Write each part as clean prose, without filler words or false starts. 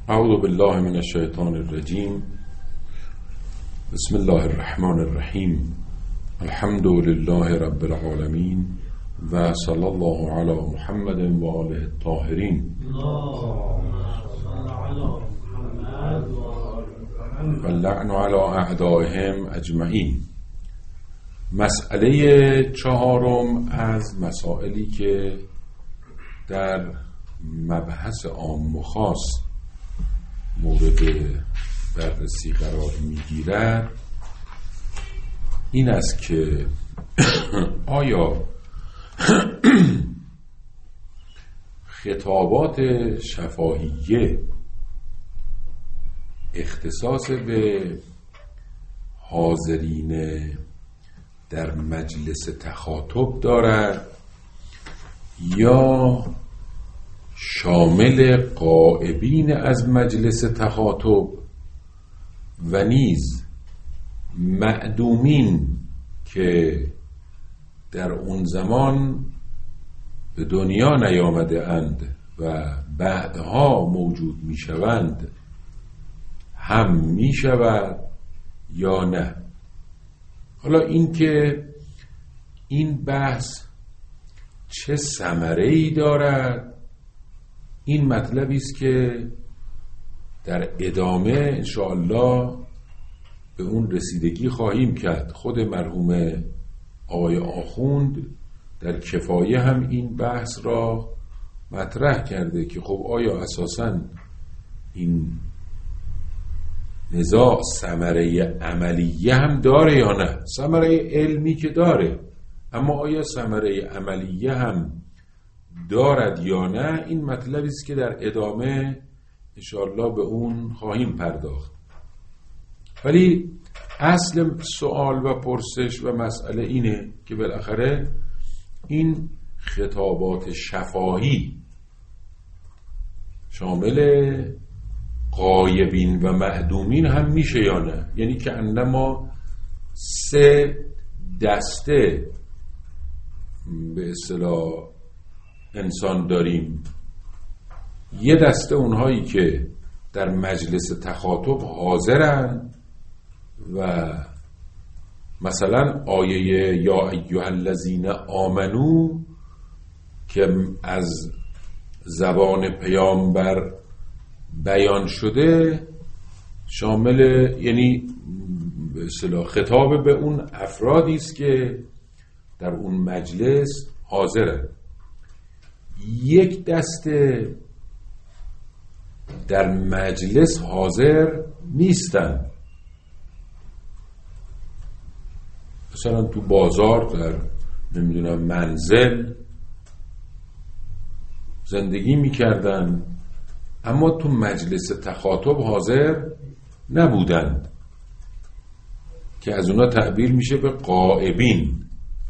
اعوذ بالله من الشیطان الرجیم. بسم الله الرحمن الرحیم. الحمد لله رب العالمین و صلی الله علی محمد و آله الطاهرین و اللعن علی اعدائهم اجمعین. مسئله چهارم از مسائلی که در مبحث عام و خاص مورد بررسی قرار میگیرد این است که آیا خطابات شفاهیه اختصاص به حاضرین در مجلس تخاطب دارد یا شامل غائبین از مجلس تخاطب و نیز معدومین که در اون زمان به دنیا نیامده اند و بعدها موجود می شوند هم می شود یا نه. حالا این که این بحث چه ثمره‌ای دارد این مطلبی است که در ادامه انشاءالله به اون رسیدگی خواهیم کرد. خود مرحوم آقای آخوند در کفایه هم این بحث را مطرح کرده که خب آیا اساساً این نزاع ثمره عملیه هم داره یا نه؟ ثمره علمی که داره، اما آیا ثمره عملیه هم دارد یا نه؟ این مطلبی است که در ادامه انشاءالله به اون خواهیم پرداخت. ولی اصل سوال و پرسش و مسئله اینه که بالاخره این خطابات شفاهی شامل غایبین و معدومین هم میشه یا نه؟ یعنی که انما سه دسته به اصطلاح انسان داریم. یه دسته اونهایی که در مجلس تخاطب حاضرن و مثلا آیه یا ایها الذین آمنو که از زبان پیامبر بیان شده شامل، یعنی به اصطلاح خطاب به اون افرادی است که در اون مجلس حاضرن. یک دسته در مجلس حاضر نیستن، مثلا تو بازار، در نمیدونم منزل زندگی میکردن اما تو مجلس تخاطب حاضر نبودند که از اونا تعبیر میشه به غائبین.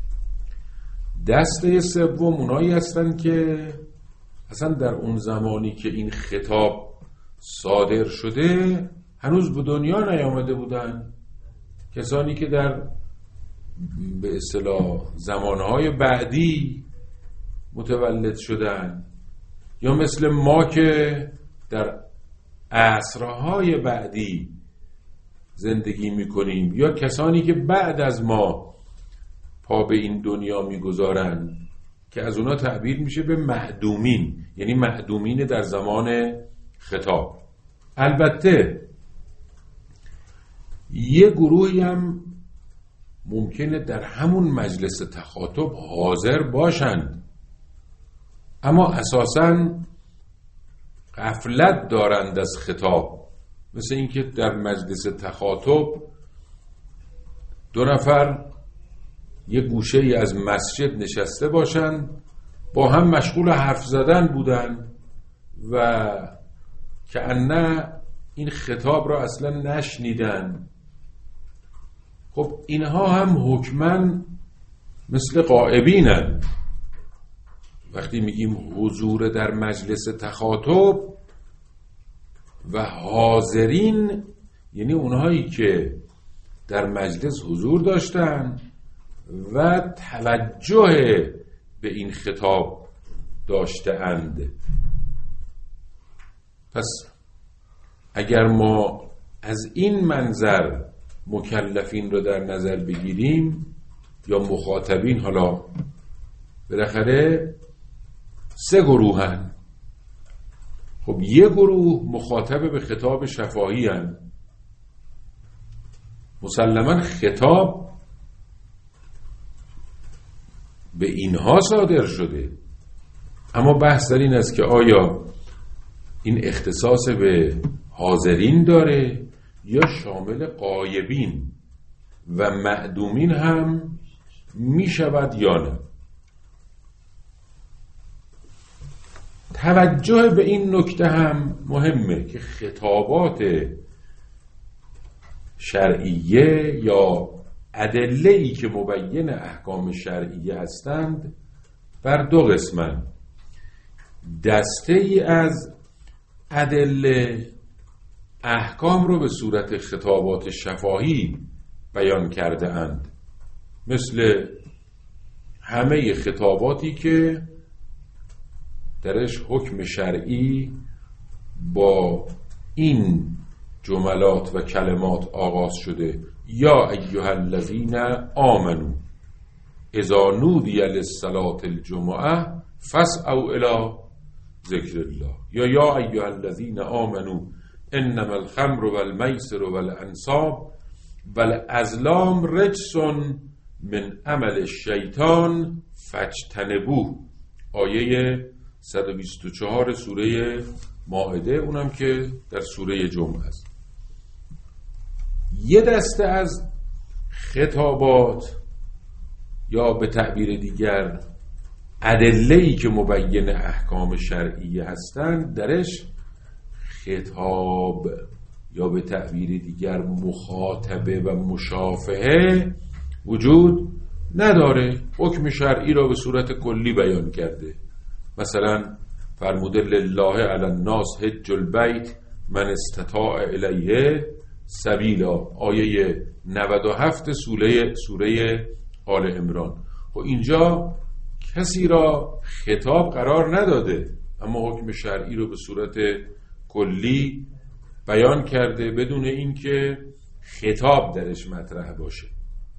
دسته سوم اونایی هستن که اصلا در اون زمانی که این خطاب صادر شده هنوز به دنیا نیامده بودن، کسانی که در به اصطلاح زمانهای بعدی متولد شدن، یا مثل ما که در عصرهای بعدی زندگی میکنیم، یا کسانی که بعد از ما پا به این دنیا میگذارن که از اونا تعبیر میشه به معدومین، یعنی معدومین در زمان خطاب. البته یه گروهی هم ممکنه در همون مجلس تخاطب حاضر باشند اما اساساً غفلت دارند از خطاب، مثل اینکه در مجلس تخاطب دو نفر یه گوشه ای از مسجد نشسته باشن با هم مشغول حرف زدن بودن و کأنه این خطاب را اصلا نشنیدن. خب اینها هم حکماً مثل غائبینن. وقتی میگیم حضور در مجلس تخاطب و حاضرین یعنی اونهایی که در مجلس حضور داشتن و توجه به این خطاب داشته اند. پس اگر ما از این منظر مکلفین رو در نظر بگیریم یا مخاطبین، حالا بالاخره 3 گروهن. خب یه گروه مخاطب به خطاب شفاهی هن. مسلماً خطاب به اینها صادر شده، اما بحث در این است که آیا این اختصاص به حاضرین داره یا شامل غایبین و معدومین هم می شود یا نه. توجه به این نکته هم مهمه که خطابات شرعیه یا ادله‌ای که مبین احکام شرعیه هستند بر 2 قسمن. دسته ای از ادله احکام رو به صورت خطابات شفاهی بیان کرده اند، مثل همه خطاباتی که درش حکم شرعی با این جملات و کلمات آغاز شده: یا ایها الذین آمنوا اذا نودی للصلاة الجمعه فاسعوا الی ذکر الله، یا ایها الذین آمنوا انما الخمر والمیسر والانصاب والازلام رجس من عمل الشیطان فاجتنبوه. آیه 124 سوره مائده، اونم که در سوره جمعه است. یه دسته از خطابات یا به تعبیر دیگر ادله‌ای که مبین احکام شرعیه هستند درش خطاب یا به تعبیر دیگر مخاطبه و مشافهه وجود نداره. حکم شرعی را به صورت کلی بیان کرده. مثلا فرموده لله علی الناس حج البیت من استطاع الیه سبیلا، آیه 97 سوره آل عمران. و اینجا کسی را خطاب قرار نداده، اما حکم شرعی رو به صورت کلی بیان کرده بدون اینکه خطاب درش مطرح باشه.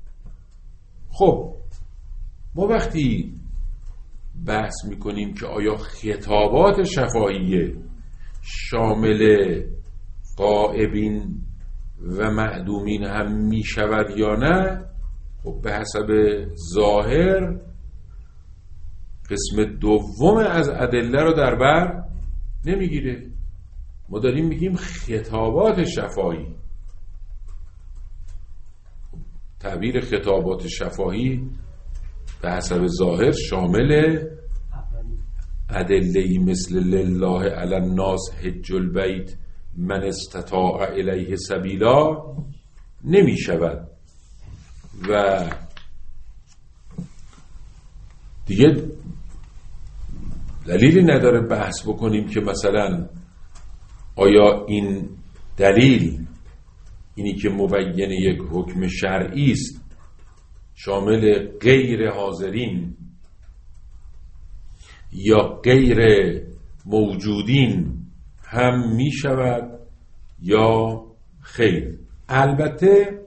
خب ما وقتی بحث میکنیم که آیا خطابات شفاهیه شامل غائبین و معدومین هم میشود یا نه، خب به حسب ظاهر قسم دوم از ادله رو در بر نمیگیره. ما داریم میگیم خطابات شفاهی. تعبیر خطابات شفاهی به حسب ظاهر شامل ادله‌ای مثل لله علی الناس حج البیت من استطاع الیه سبیلا نمی شود و دیگه دلیلی نداره بحث بکنیم که مثلا آیا این دلیل، اینی که مبین یک حکم شرعی است، شامل غیر حاضرین یا غیر موجودین هم می شود یا خیر. البته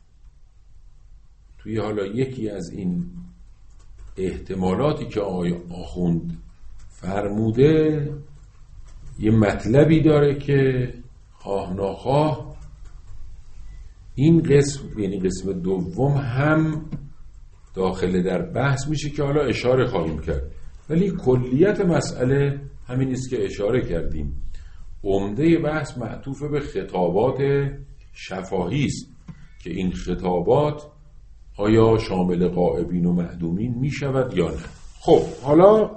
توی حالا یکی از این احتمالاتی که آقای آخوند فرموده یه مطلبی داره که خواه ناخواه این قسم، یعنی قسم دوم، هم داخل در بحث میشه که حالا اشاره خواهیم کرد. ولی کلیت مسئله همین است که اشاره کردیم. عمده بحث معطوف به خطابات شفاهی است که این خطابات آیا شامل غائبین و معدومین می شود یا نه. خب حالا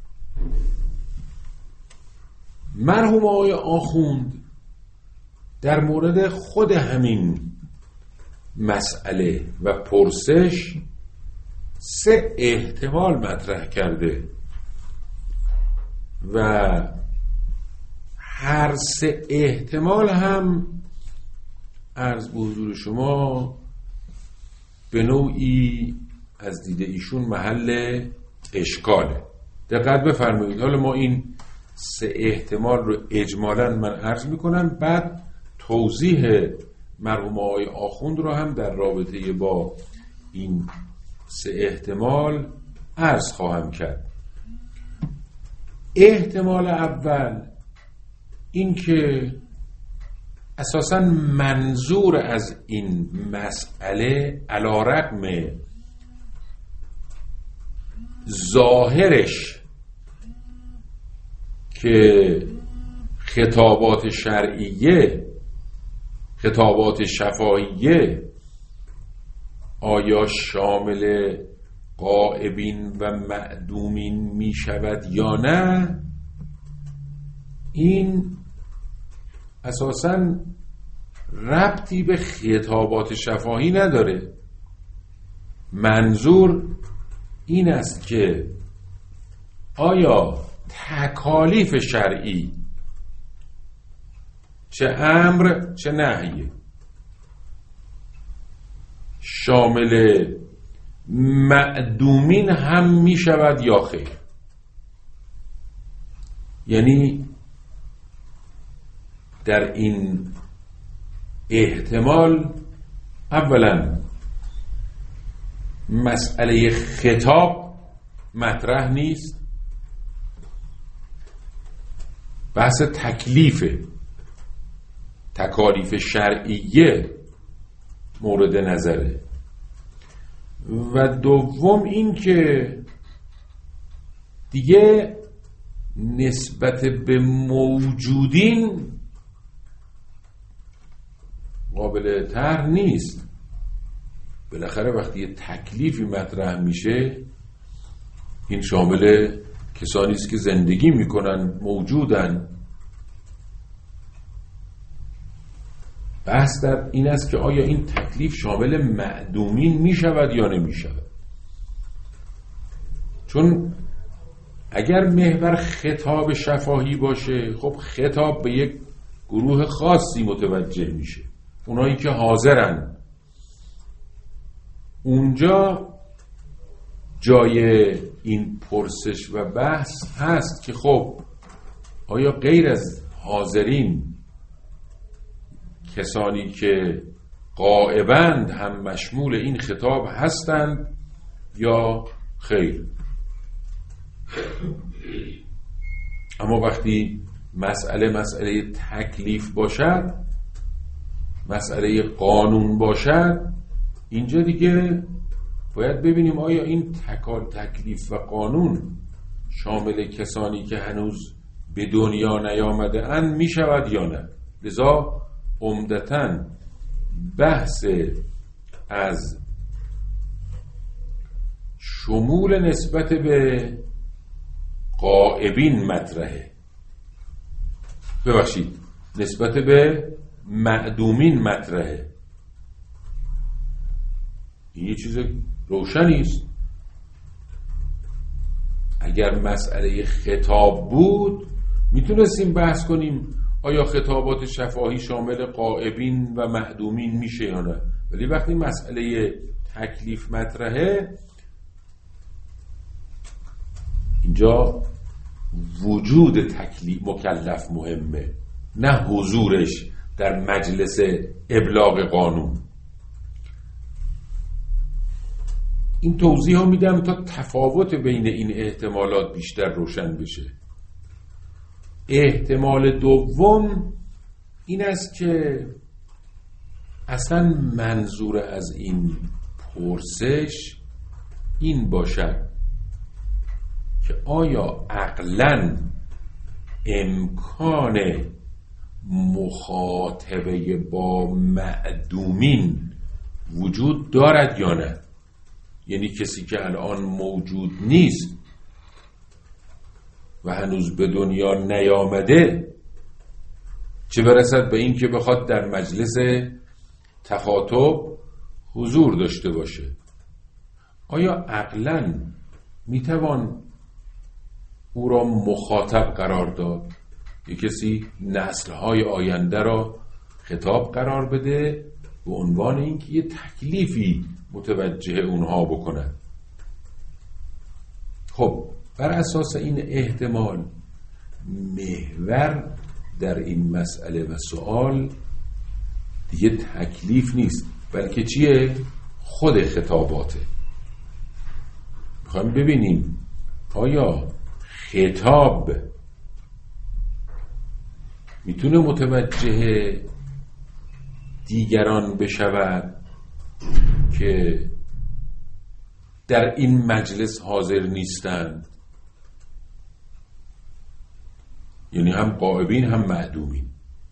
مرحوم آقای آخوند در مورد خود همین مسئله و پرسش 3 احتمال مطرح کرده و هر 3 احتمال هم عرض به حضور شما به نوعی از دید ایشون محل اشکاله. دقت بفرمایید. حالا ما این سه احتمال رو اجمالاً من عرض میکنم، بعد توضیح مرحوم آقای آخوند رو هم در رابطه با این سه احتمال عرض خواهم کرد. احتمال اول این که اساساً منظور از این مسئله علی‌رغم ظاهرش که خطابات شرعیه، خطابات شفاهیه، آیا شامل غائبین و معدومین می شود یا نه، این اساساً ربطی به خطابات شفاهی نداره. منظور این است که آیا تکالیف شرعی، چه امر چه نهی، شامل معدومین هم می شود یا خیر. یعنی در این احتمال اولا مسئله خطاب مطرح نیست، بحث تکالیف شرعیه مورد نظره. و دوم این که دیگه نسبت به موجودین قابل طرح نیست. بالاخره وقتی یه تکلیفی مطرح میشه، این شامل کسانی است که زندگی میکنن، موجودن. بحث در این است که آیا این تکلیف شامل معدومین میشود یا نمیشود. چون اگر محور خطاب شفاهی باشه، خب خطاب به یک گروه خاصی متوجه میشه، اونایی که حاضرن. اونجا جای این پرسش و بحث هست که خب آیا غیر از حاضرین کسانی که غائبند هم مشمول این خطاب هستند یا خیر. اما وقتی مسئله تکلیف باشد، مسئله قانون باشد، اینجا دیگه باید ببینیم آیا این تکلیف و قانون شامل کسانی که هنوز به دنیا نیامده اند می شود یا نه. لذا عمدتاً بحث از شمول نسبت به غائبین مطرحه، ببخشید نسبت به معدومین مطرحه. این یه چیز روشنی است. اگر مسئله خطاب بود میتونستیم بحث کنیم آیا خطابات شفاهی شامل غائبین و معدومین میشه یا نه. ولی وقتی مسئله تکلیف مطرحه، اینجا وجود تکلیف مکلف مهمه، نه حضورش در مجلس ابلاغ قانون. این توضیح ها میدم تا تفاوت بین این احتمالات بیشتر روشن بشه. احتمال دوم این است که اصلا منظور از این پرسش این باشد که آیا عقلاً امکان مخاطبه با معدومین وجود دارد یا نه. یعنی کسی که الان موجود نیست و هنوز به دنیا نیامده، چه برسد به این که بخواد در مجلس تخاطب حضور داشته باشه. آیا عقلاً میتوان او را مخاطب قرار داد؟ یک کسی نسل‌های آینده را خطاب قرار بده به عنوان اینکه یه تکلیفی متوجه اونها بکند. خب بر اساس این احتمال محور در این مسئله و سوال دیگه تکلیف نیست، بلکه چیه؟ خود خطاباته. میخوایم ببینیم آیا خطاب میتونه متوجه دیگران بشود که در این مجلس حاضر نیستند، یعنی هم غائبین هم معدومین.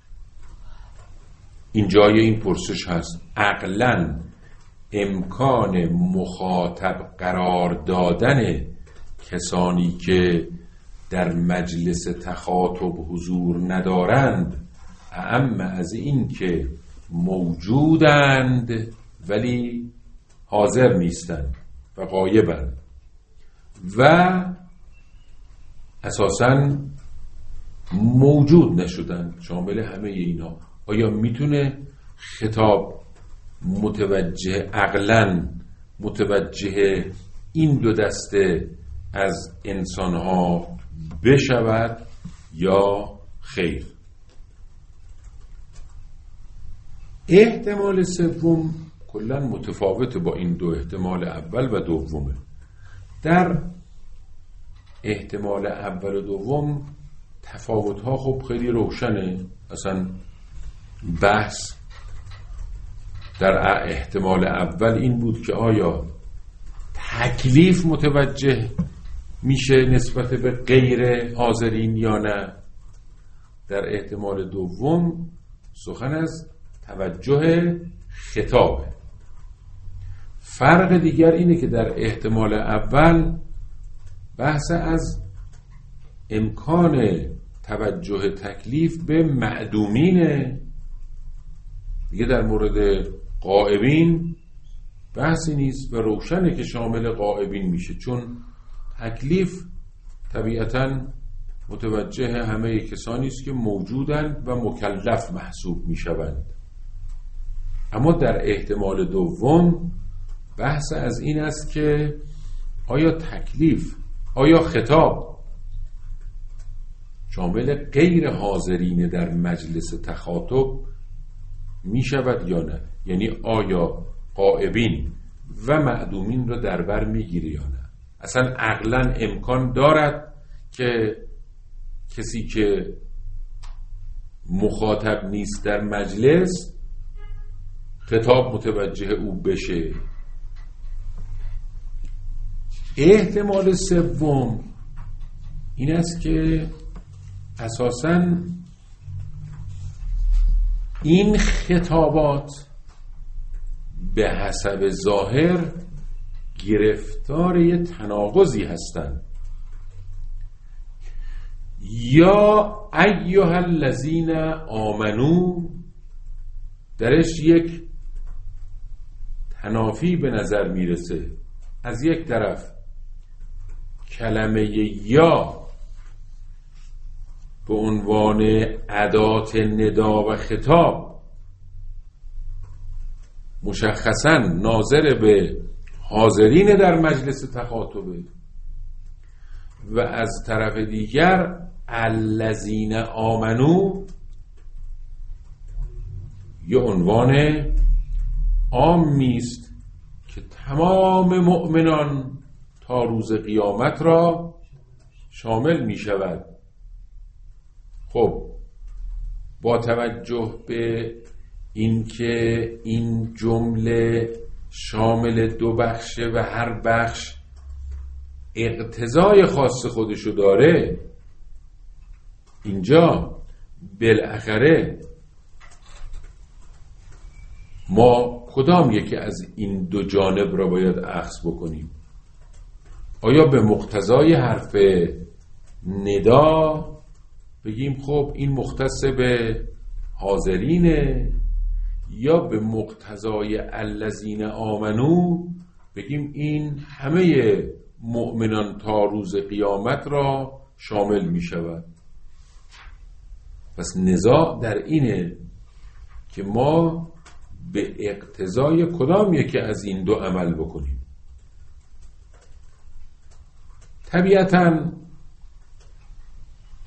این جای این پرسش هست. عقلاً امکان مخاطب قرار دادن کسانی که در مجلس تخاطب حضور ندارند اعم از این که موجودند ولی حاضر نیستند و غایبند و اساساً موجود نشدند، شامل همه اینا. آیا میتونه خطاب متوجه عقلاً متوجه این دو دسته از انسانها بشود یا خیر؟ احتمال سوم کلاً متفاوت با این دو احتمال اول و دومه. در احتمال اول و دوم تفاوت‌ها خب خیلی روشنه. اصلا بحث در احتمال اول این بود که آیا تکلیف متوجه میشه نسبت به غیر حاضرین یا نه. در احتمال دوم سخن از توجه خطابه. فرق دیگر اینه که در احتمال اول بحث از امکان توجه تکلیف به معدومینه، دیگه در مورد غائبین بحثی نیست و روشنه که شامل غائبین میشه، چون تکلیف طبیعتاً متوجه همه کسانی است که موجودند و مکلف محسوب میشوند. اما در احتمال دوم بحث از این است که آیا تکلیف، آیا خطاب شامل غیر حاضرین در مجلس تخاطب می شود یا نه، یعنی آیا غائبین و معدومین را در بر می گیره یا نه. اصلا عقلاً امکان دارد که کسی که مخاطب نیست در مجلس خطاب متوجه او بشه. احتمال سوم این است که اساساً این خطابات به حسب ظاهر گرفتار یه تناقضی هستند. یا ایها الذین آمنو درش یک تنافی به نظر میرسه. از یک طرف کلمه یا به عنوان ادات ندا و خطاب مشخصاً ناظر به حاضرین در مجلس تخاطبه و از طرف دیگر الذین آمنو یه عنوان عامی است که تمام مؤمنان تا روز قیامت را شامل می شود. خب با توجه به اینکه این جمله شامل دو بخشه و هر بخش اقتضای خاص خودشو داره، اینجا بالاخره ما کدام یکی از این دو جانب را باید اخذ بکنیم؟ آیا به مقتضای حرف ندا بگیم خب این مختص به حاضرینه، یا به مقتضای الذین آمنو بگیم این همه مؤمنان تا روز قیامت را شامل می شود؟ پس نزاع در اینه که ما به اقتضای کدام یکی از این دو عمل بکنیم.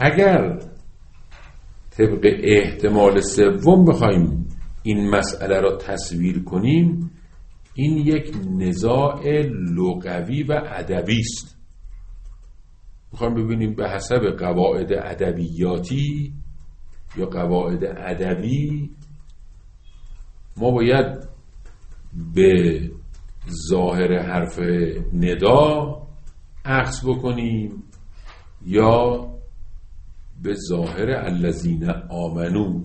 اگر طبق احتمال سوم بخوایم این مسئله را تصویر کنیم، این یک نزاع لغوی و ادبی است. میخوایم ببینیم به حسب قواعد ادبیاتی یا قواعد ادبی ما باید به ظاهر حرف ندا اخذ بکنیم یا به ظاهر الذین آمنو.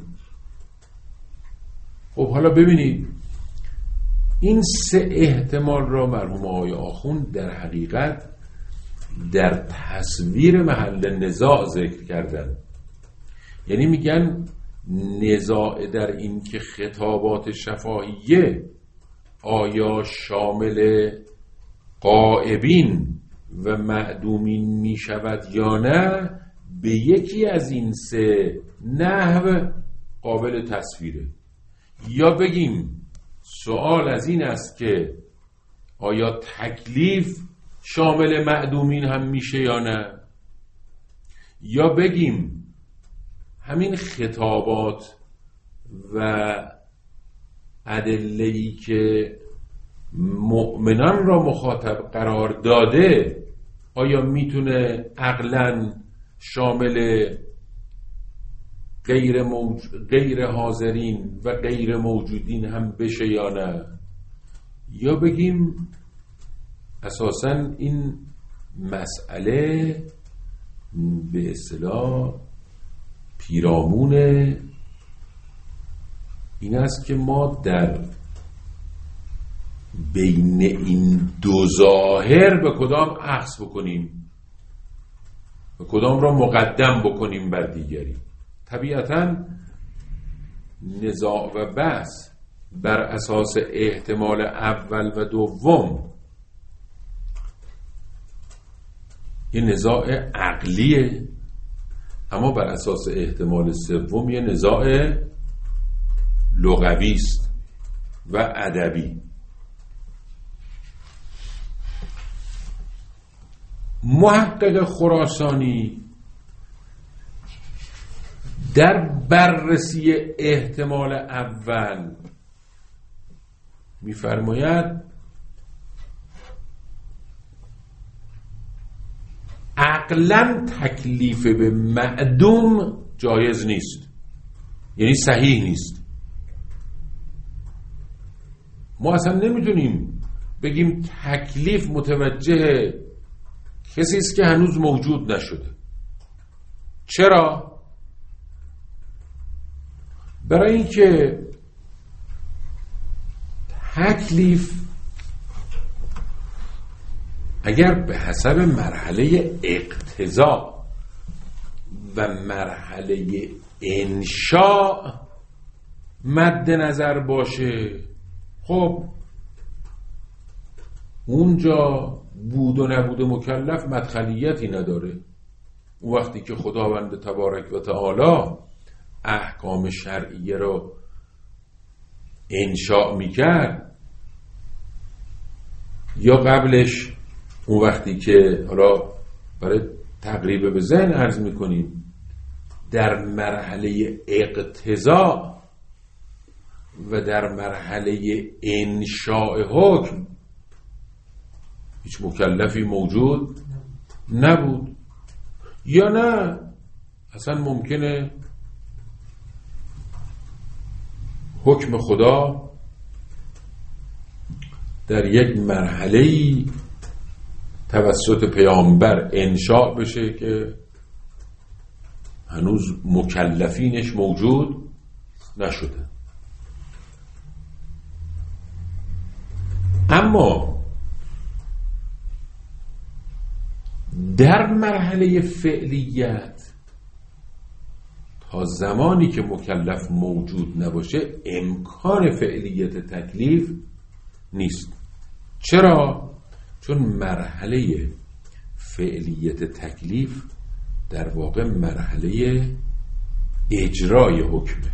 خب حالا ببینید این سه احتمال را مرحوم آقای آخوند در حقیقت در تصویر محل نزاع ذکر کردن. یعنی میگن نزاع در این که خطابات شفاهیه آیا شامل غائبین و معدومین می شود یا نه، به یکی از این سه نحو قابل تصویره. یا بگیم سوال از این است که آیا تکلیف شامل معدومین هم میشه یا نه، یا بگیم همین خطابات و ادله‌ای که مؤمنان را مخاطب قرار داده آیا میتونه عقلاً شامل غیر حاضرین و غیر موجودین هم بشه یا نه، یا بگیم اساساً این مسئله به اصطلاح پیرامون این است که ما در بین این دو ظاهر به کدام اخذ بکنیم، به کدام را مقدم بکنیم بر دیگری. طبیعتاً نزاع و بحث بر اساس احتمال اول و دوم یه نزاع عقلیه، اما بر اساس احتمال سوم یه نزاع لغوی است و ادبی. محقق خراسانی در بررسی احتمال اول می‌فرماید عقلاً تکلیف به معدوم جایز نیست، یعنی صحیح نیست. ما اصلا نمیتونیم بگیم تکلیف متوجه کسی است که هنوز موجود نشده. چرا؟ برای اینکه تکلیف اگر به حسب مرحله اقتضا و مرحله انشاء مد نظر باشه، خب اونجا بود و نبود مکلف مدخلیتی نداره. اون وقتی که خداوند تبارک و تعالی احکام شرعیه رو انشاء میکرد یا قبلش، اون وقتی که حالا برای تقریب به ذهن عرض میکنیم در مرحله اقتضا و در مرحله انشاء حکم هیچ مکلفی موجود نبود، یا نه اصلا ممکنه حکم خدا در یک مرحله‌ای توسط پیامبر انشاء بشه که هنوز مکلفینش موجود نشده. اما در مرحله فعلیت تا زمانی که مکلف موجود نباشه امکان فعلیت تکلیف نیست. چرا؟ چون مرحله فعلیت تکلیف در واقع مرحله اجرای حکمه،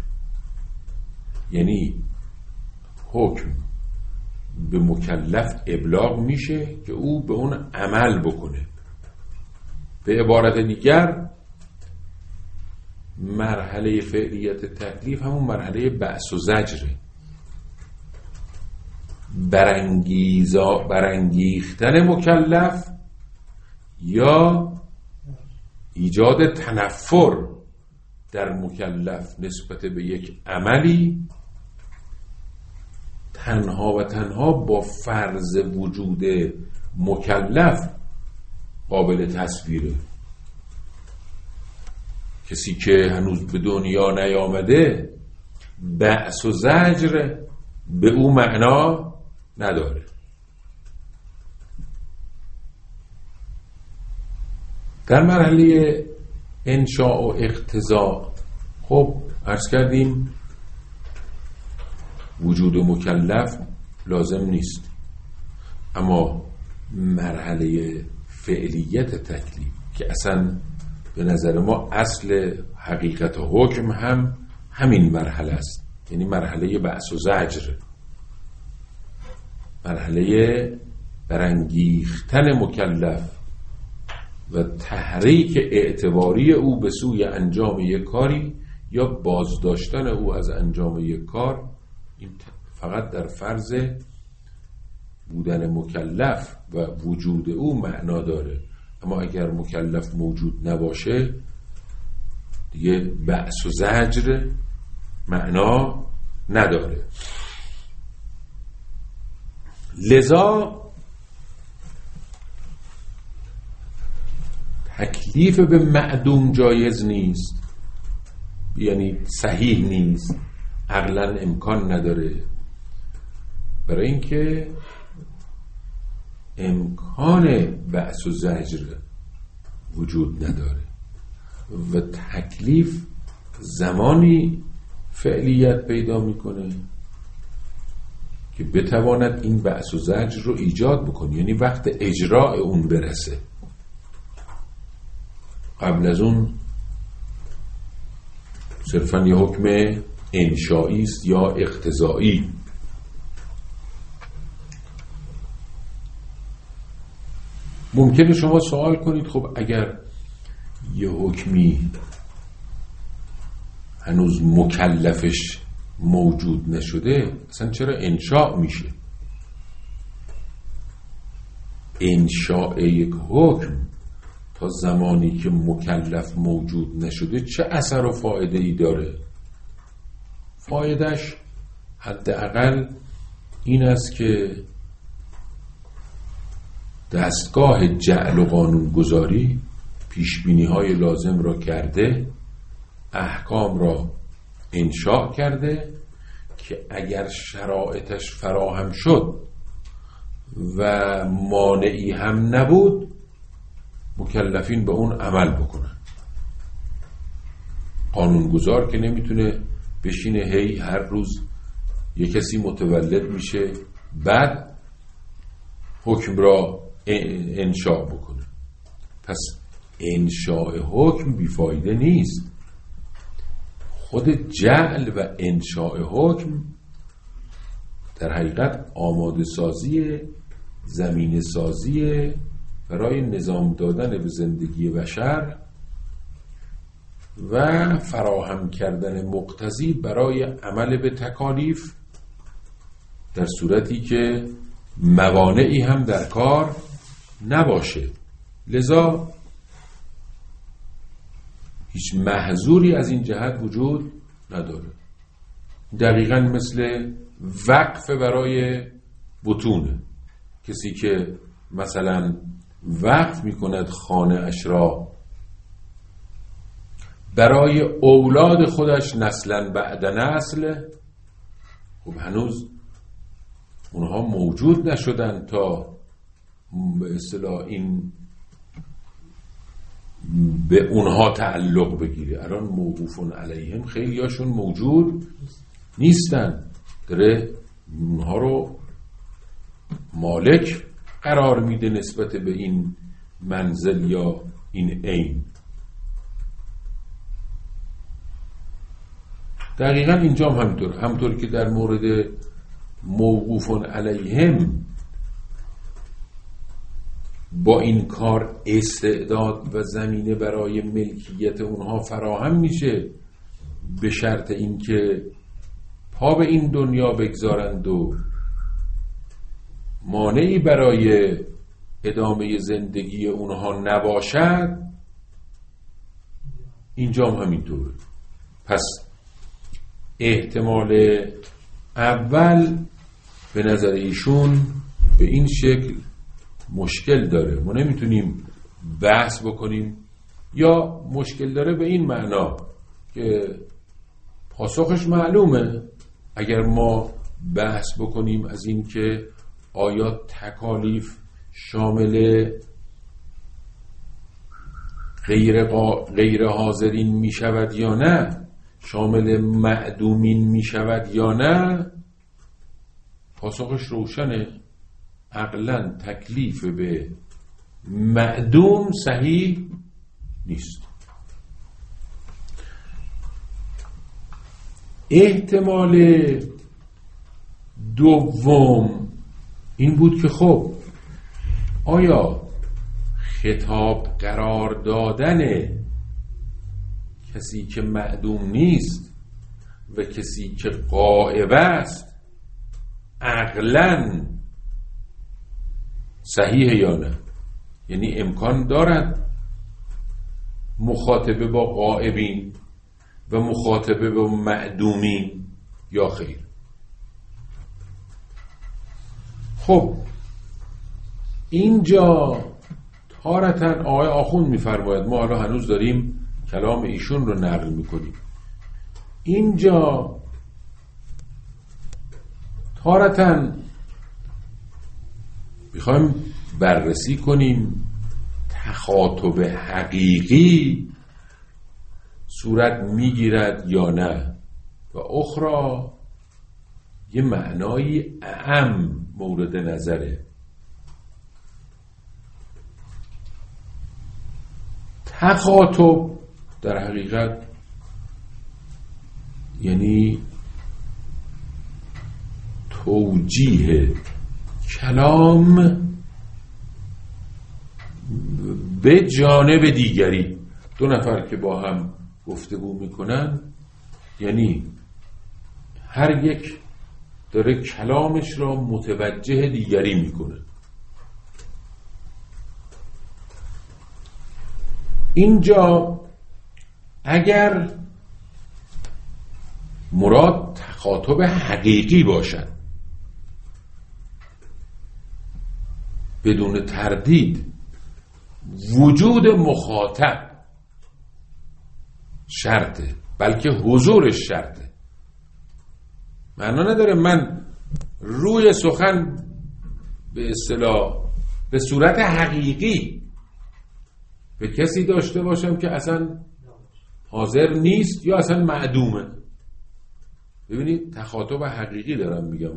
یعنی حکم به مکلف ابلاغ میشه که او به اون عمل بکنه. به عبارت دیگر مرحله فعلیت تکلیف همون مرحله بعث و زجره، برانگیختن مکلف یا ایجاد تنفر در مکلف نسبت به یک عملی تنها و تنها با فرض وجود مکلف قابل تصویره. کسی که هنوز به دنیا نیامده بعث و زجر به او معنا نداره. در مرحله انشاء و اقتضا خب عرض کردیم وجود مکلف لازم نیست، اما مرحله فعلیت تکلیف که اصلا به نظر ما اصل حقیقت حکم هم همین مرحله است، یعنی مرحله بعث و زجر، مرحله برانگیختن مکلف و تحریک اعتباری او به سوی انجام یک کاری یا بازداشتن او از انجام یک کار. این فقط در فرض بودن مکلف و وجود او معنا داره، اما اگر مکلف موجود نباشه دیگه بعث و زجر معنا نداره. لذا تکلیف به معدوم جایز نیست، یعنی صحیح نیست، عقلا امکان نداره، برای اینکه امکان بعث و زجر وجود نداره و تکلیف زمانی فعلیت پیدا میکنه که بتواند این بعث و زجر رو ایجاد بکنه، یعنی وقت اجراء اون برسه. قبل از اون صرفا یه حکم انشایی است یا اقتضایی. ممکنه شما سوال کنید خب اگر یه حکمی هنوز مکلفش موجود نشده اصلا چرا انشاء میشه؟ انشاء یک حکم تا زمانی که مکلف موجود نشده چه اثر و فایده ای داره؟ فایدهش حداقل این است که دستگاه جعل و قانونگذاری پیشبینی های لازم را کرده، احکام را انشاء کرده که اگر شرایطش فراهم شد و مانعی هم نبود مکلفین به اون عمل بکنن. قانونگذار که نمیتونه بشینه هی هر روز یه کسی متولد میشه بعد حکم را انشاء بکنه. پس انشاء حکم بیفایده نیست. خود جعل و انشاء حکم در حقیقت آماده سازی، زمینه سازی برای نظام دادن به زندگی بشر و فراهم کردن مقتضی برای عمل به تکالیف در صورتی که موانعی هم در کار نباشه. لذا هیچ محظوری از این جهت وجود نداره. دقیقاً مثل وقف برای بطونه. کسی که مثلا وقف میکند خانه اش را برای اولاد خودش نسلا بعد نسل، خب هنوز اونها موجود نشدن تا به اصطلاح این به اونها تعلق بگیره. الان موقوفون علیهم خیلی هاشون موجود نیستن، داره اونها رو مالک قرار میده نسبت به این منزل یا این عین. دقیقا اینجا هم همطور که در مورد موقوفون علیهم با این کار استعداد و زمینه برای ملکیت اونها فراهم میشه، به شرط اینکه پا به این دنیا بگذارند و مانعی برای ادامه زندگی اونها نباشد. اینجا هم همینطوره. پس احتمال اول به نظر ایشون به این شکل مشکل داره، ما نمیتونیم بحث بکنیم، یا مشکل داره به این معنا که پاسخش معلومه. اگر ما بحث بکنیم از این که آیا تکالیف شامل غیر حاضرین می شود یا نه، شامل معدومین می شود یا نه، پاسخش روشنه. عقلاً تکلیف به معدوم صحیح نیست. احتمال دوم این بود که خب آیا خطاب قرار دادن کسی که معدوم نیست و کسی که غائب است عقلاً صحیح یا نه؟ یعنی امکان دارد مخاطبه با غائبین و مخاطبه با معدومین یا خیر؟ خب اینجا تارتاً آقای آخوند میفرماید، ما حالا هنوز داریم کلام ایشون رو نقل میکنیم، اینجا تارتاً میخوایم بررسی کنیم تخاطب حقیقی صورت میگیرد یا نه، و اخرى یه معنای اعم مورد نظره. تخاطب در حقیقت یعنی توجیه کلام به جانب دیگری. دو نفر که با هم گفتگو میکنن، یعنی هر یک داره کلامش را متوجه دیگری میکنه. اینجا اگر مراد تخاطب حقیقی باشد، بدون تردید وجود مخاطب شرطه، بلکه حضورش شرطه. معنا نداره من روی سخن به اصطلاح به صورت حقیقی به کسی داشته باشم که اصلا حاضر نیست یا اصلا معدومه. ببینید تخاطب حقیقی دارم میگم.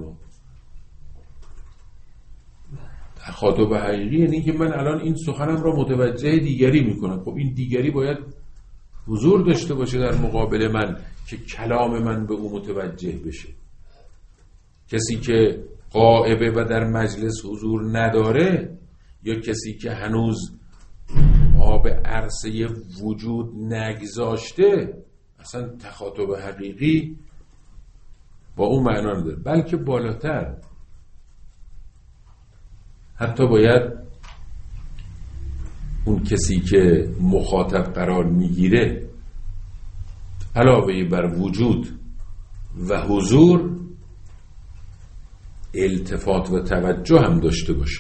تخاطب حقیقی یعنی که من الان این سخنم را متوجه دیگری میکنم. خب این دیگری باید حضور داشته باشه در مقابل من که کلام من به او متوجه بشه. کسی که غائبه و در مجلس حضور نداره، یا کسی که هنوز آب عرصه وجود نگذاشته، اصلا تخاطب حقیقی با اون معنا نداره. بلکه بالاتر حتی باید اون کسی که مخاطب قرار میگیره علاوه بر وجود و حضور التفات و توجه هم داشته باشه.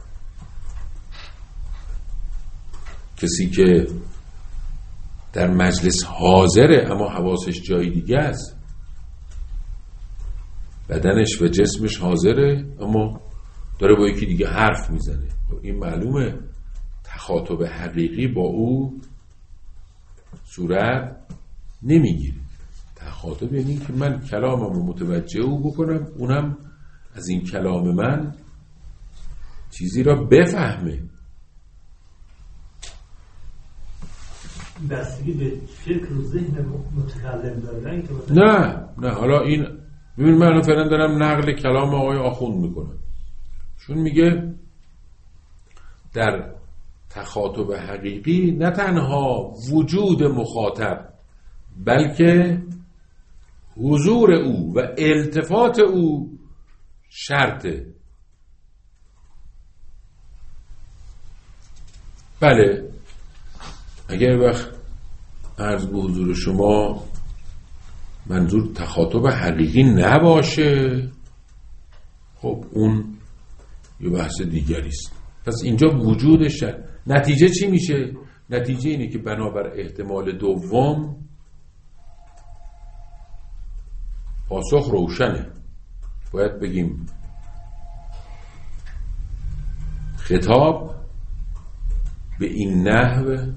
کسی که در مجلس حاضره اما حواسش جای دیگه است، بدنش و جسمش حاضره اما داره با یکی دیگه حرف میزنه، این معلومه تخاطب حقیقی با او صورت نمیگیره. تخاطب یعنی که من کلاممو متوجه او بکنم، اونم از این کلام من چیزی را بفهمه. بستگی به فکر و ذهن متکلم دارن که نه حالا این ببین من فعلا دارم نقل کلام آقای آخوند میکنم. چون میگه در تخاطب حقیقی نه تنها وجود مخاطب بلکه حضور او و التفات او شرطه. بله، اگر وقت عرض به حضور شما منظور تخاطب حقیقی نباشه، خب اون یه بحث دیگری است. پس اینجا وجودش نتیجه چی میشه؟ نتیجه اینه که بنابر احتمال دوم پاسخ روشنه. باید بگیم خطاب به این نحو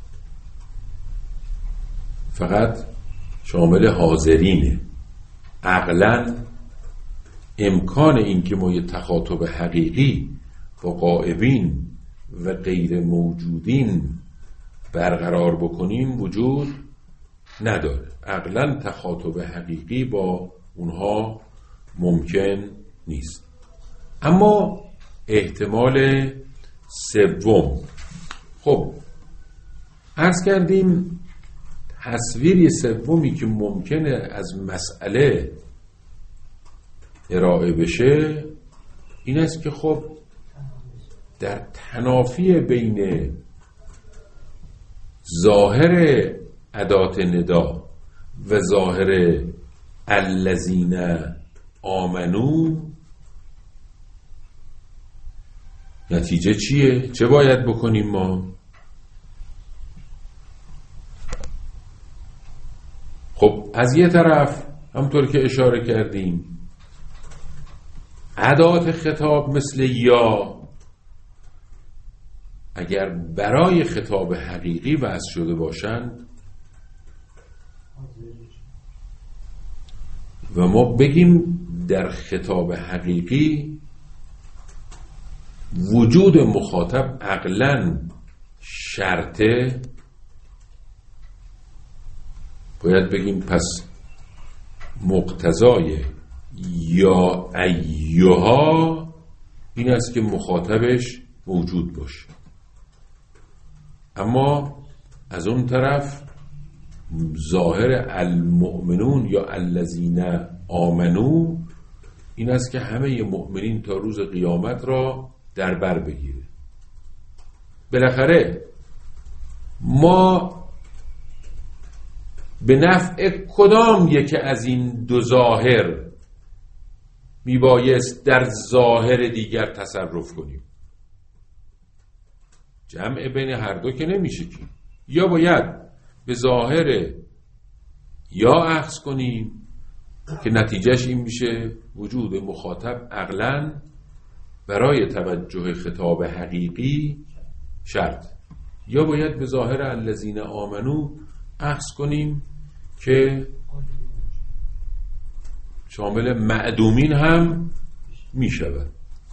فقط شامل حاضرینه. عقلاً امکان این که ما یه تخاطب حقیقی با غائبین و غیر موجودین برقرار بکنیم وجود نداره. عقلاً تخاطب حقیقی با اونها ممکن نیست. اما احتمال سوم، خب عرض کردیم تصویری سومی که ممکنه از مسئله ارائه بشه این است که خب در تنافی بین ظاهر ادات ندا و ظاهر الذین آمنو نتیجه چیه؟ چه باید بکنیم ما؟ خب از یه طرف همطور که اشاره کردیم ادات خطاب مثل یا اگر برای خطاب حقیقی وضع شده باشند و ما بگیم در خطاب حقیقی وجود مخاطب عقلاً شرطه، باید بگیم پس مقتضای یا ایها این است که مخاطبش موجود باشه. اما از اون طرف ظاهر المؤمنون یا الذین آمنو این است که همه مؤمنین تا روز قیامت را در بر بگیره. بالاخره ما به نفع کدام یک از این دو ظاهر میبایست در ظاهر دیگر تصرف کنیم؟ جمع بین هر دو که نمیشه که یا باید به ظاهر یا اخذ کنیم که نتیجهش این میشه وجود مخاطب عقلاً برای توجه خطاب حقیقی شرط، یا باید به ظاهر الذین آمنو اخذ کنیم که شامل معدومین هم می شود.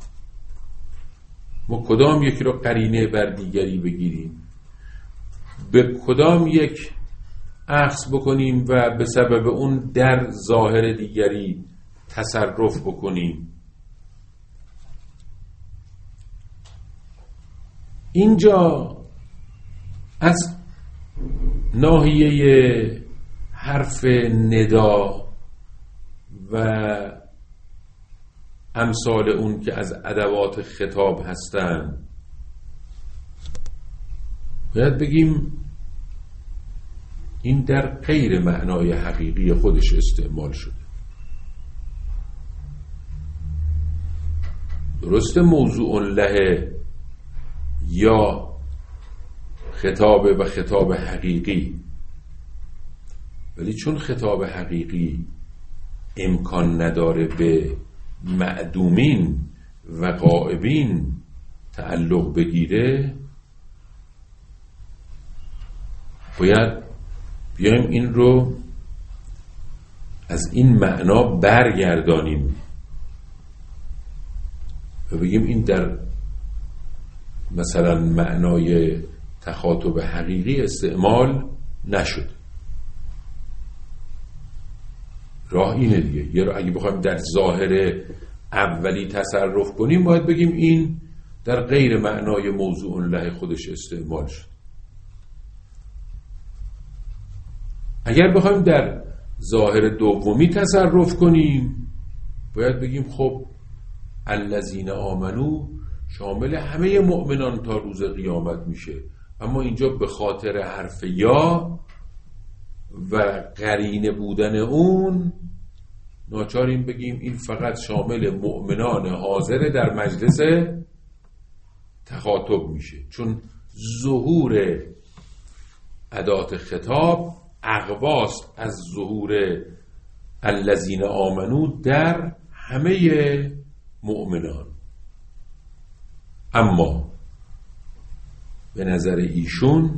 ما کدام یکی رو قرینه بر دیگری بگیریم، به کدام یک اخذ بکنیم و به سبب اون در ظاهر دیگری تصرف بکنیم؟ اینجا از ناحیه حرف ندا و امثال اون که از ادوات خطاب هستند باید بگیم این در غیر معنای حقیقی خودش استعمال شده. درست موضوع له یا خطاب و خطاب حقیقی، ولی چون خطاب حقیقی امکان نداره به معدومین و غائبین تعلق بگیره باید بیایم این رو از این معنا برگردانیم و بگیم این در مثلا معنای تخاطب حقیقی استعمال نشد. راه اینه دیگه. یه رو اگه بخوایم در ظاهر اولی تصرف کنیم باید بگیم این در غیر معنای موضوع له خودش استعمال شد. اگر بخوایم در ظاهر دومی تصرف کنیم باید بگیم خب الذین آمنو شامل همه مؤمنان تا روز قیامت میشه، اما اینجا به خاطر حرف یا و قرینه بودن اون ناچاریم بگیم این فقط شامل مؤمنان حاضر در مجلس تخاطب میشه، چون ظهور ادات خطاب اقواست از ظهور الذین آمنو در همه مؤمنان. اما به نظر ایشون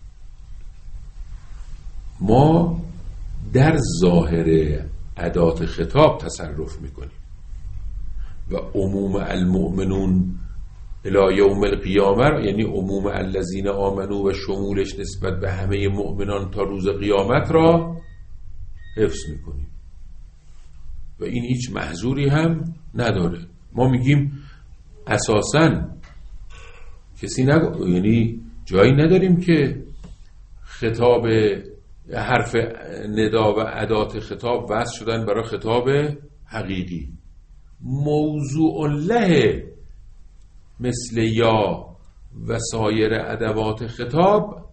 ما در ظاهر ادات خطاب تصرف میکنیم و عموم المؤمنون الی یوم القیامه، یعنی عموم الذین آمنو و شمولش نسبت به همه مؤمنان تا روز قیامت را حفظ میکنیم و این هیچ محظوری هم نداره. ما میگیم اساساً کسی یعنی جایی نداریم که خطاب حرف ندا و ادات خطاب وضع شدن برای خطاب حقیقی. موضوع له مثل یا و سایر ادوات خطاب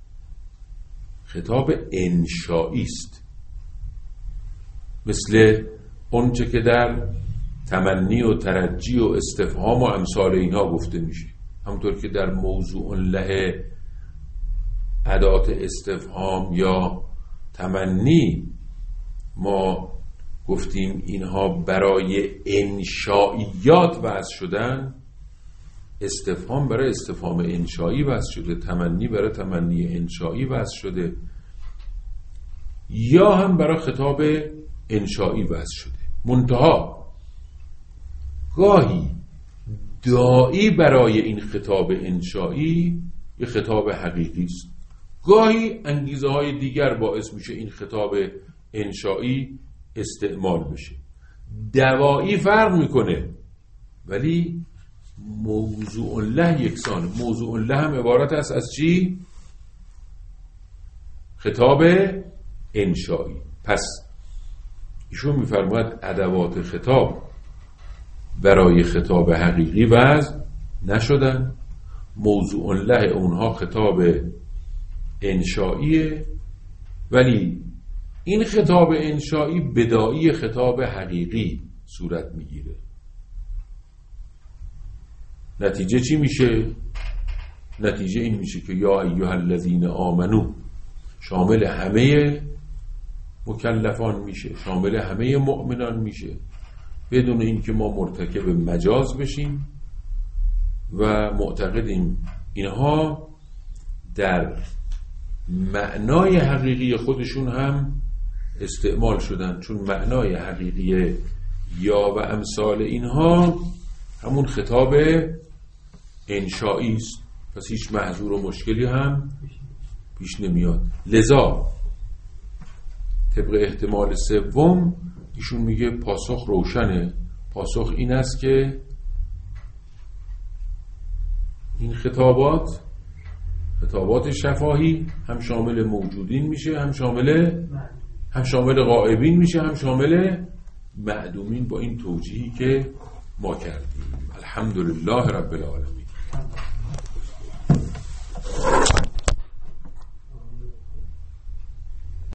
خطاب انشایی است، مثل اونچه که در تمنی و ترجی و استفهام و امثال اینها گفته میشه. همونطور که در موضوع له ادات استفهام یا تمنی ما گفتیم اینها برای انشائیات وضع شدن، استفهام برای استفهام انشایی وضع شده، تمنی برای تمنی انشایی وضع شده، یا هم برای خطاب انشایی وضع شده. منتها گاهی داعی برای این خطاب انشایی یه خطاب حقیقی است، گاهی انگیزه های دیگر باعث میشه این خطاب انشایی استعمال بشه. دوایی فرق میکنه ولی موضوع له یکسان. موضوع له هم عبارت است از چی؟ خطاب انشایی. پس ایشون میفرماید ادوات خطاب برای خطاب حقیقی وضع نشدن، موضوع له اونها خطاب انشاییه، ولی این خطاب انشایی بدایی خطاب حقیقی صورت میگیره. نتیجه چی میشه؟ نتیجه این میشه که یا ایها الذین آمنو شامل همه مکلفان میشه، شامل همه مؤمنان میشه، بدون اینکه ما مرتکب مجاز بشیم و معتقدیم اینها در معنای حقیقی خودشون هم استعمال شدن، چون معنای حقیقی یا و امثال اینها همون خطاب انشایی است، پس هیچ محظور و مشکلی هم پیش نمیاد. لذا طبق احتمال سوم ایشون میگه پاسخ روشنه. پاسخ این است که این خطابات شفاهی هم شامل موجودین میشه، هم شامل غائبین میشه، هم شامل معدومین، با این توجیهی که ما کردیم. الحمدلله رب العالمین.